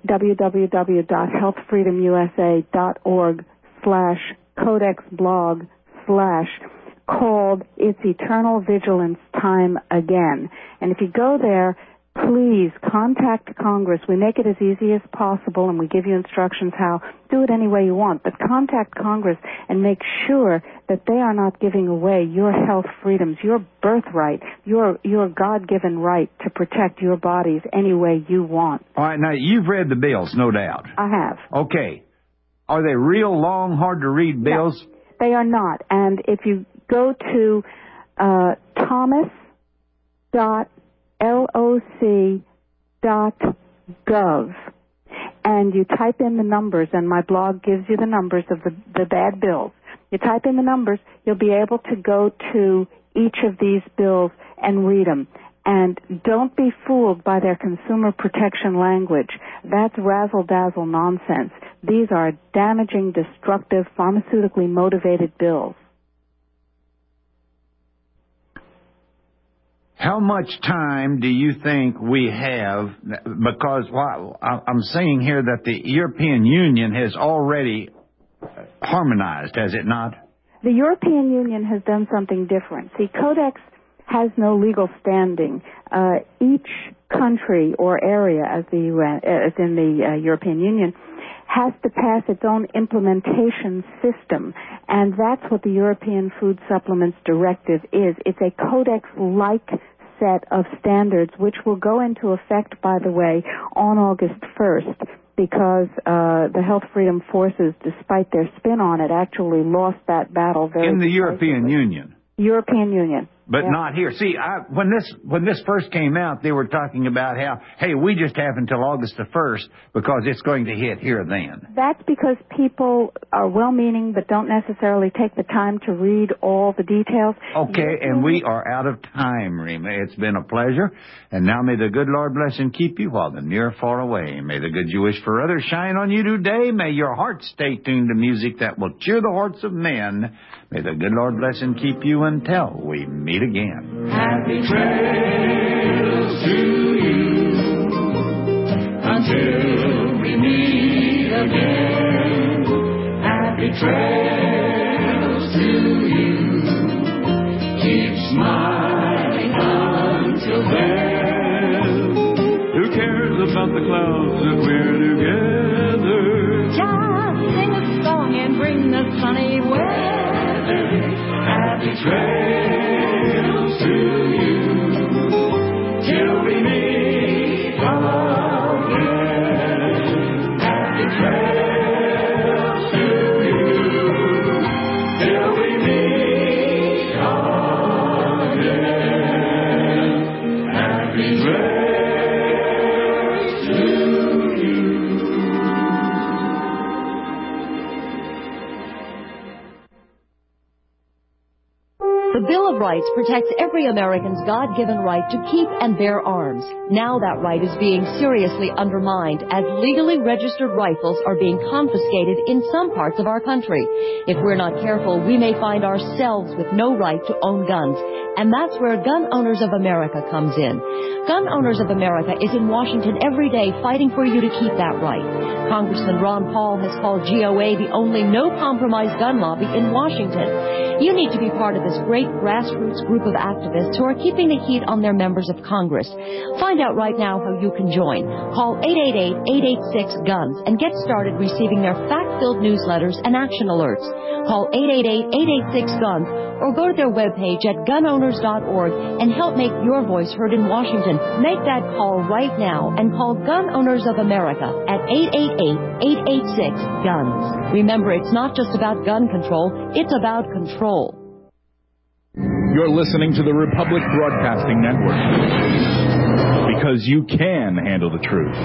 [SPEAKER 8] www.healthfreedomusa.org/codexblog/ called It's Eternal Vigilance Time Again. And if you go there, please contact Congress. We make it as easy as possible, and we give you instructions how. Do it any way you want, but contact Congress and make sure that they are not giving away your health freedoms, your birthright, your God-given right to protect your bodies any way you want.
[SPEAKER 7] All right, now you've read the bills, no doubt.
[SPEAKER 8] I have.
[SPEAKER 7] Okay. Are they real long, hard-to-read bills?
[SPEAKER 8] No, they are not. And if you go to thomas.loc.gov and you type in the numbers, and my blog gives you the numbers of the bad bills. You type in the numbers, you'll be able to go to each of these bills and read them. And don't be fooled by their consumer protection language. That's razzle-dazzle nonsense. These are damaging, destructive, pharmaceutically motivated bills.
[SPEAKER 7] How much time do you think we have? Because I'm seeing here that the European Union has already harmonized, has it not?
[SPEAKER 8] The European Union has done something different. See, Codex has no legal standing. Each country or area, as in the European Union, has to pass its own implementation system, and that's what the European Food Supplements Directive is. It's a Codex-like set of standards which will go into effect, by the way, on August 1st, because the Health Freedom Forces, despite their spin on it, actually lost that battle very
[SPEAKER 7] in the European Union.
[SPEAKER 8] European Union.
[SPEAKER 7] But
[SPEAKER 8] yeah.
[SPEAKER 7] not here. See, when this first came out, they were talking about how, hey, we just have until August the 1st because it's going to hit here then.
[SPEAKER 8] That's because people are well-meaning but don't necessarily take the time to read all the details.
[SPEAKER 7] Okay, and we are out of time, Rima. It's been a pleasure. And now may the good Lord bless and keep you while the near far away. May the good you wish for others shine on you today. May your heart stay tuned to music that will cheer the hearts of men. May the good Lord bless and keep you until we meet again.
[SPEAKER 21] Happy trails to you until we meet again. Happy trails to you. Keep smiling until then. Who cares about the clouds if we're together? Just sing a song and bring the sunny weather. Happy trails to you till we meet again. Happy trails to you till we meet again. Happy trails to you.
[SPEAKER 22] The Bill of Rights protects every American's God-given right to keep and bear arms. Now that right is being seriously undermined as legally registered rifles are being confiscated in some parts of our country. If we're not careful, we may find ourselves with no right to own guns And that's where Gun Owners of America comes in. Gun Owners of America is in Washington every day fighting for you to keep that right. Congressman Ron Paul has called GOA the only no-compromise gun lobby in Washington. You need to be part of this great grassroots group of activists who are keeping the heat on their members of Congress. Find out right now how you can join. Call 888-886-GUNS and get started receiving their fact-filled newsletters and action alerts. Call 888-886-GUNS or go to their webpage at gunowners.org and help make your voice heard in Washington. Make that call right now and call Gun Owners of America at 888-886-GUNS. Remember, it's not just about gun control, it's about control.
[SPEAKER 2] You're listening to the Republic Broadcasting Network. Because you can handle the truth.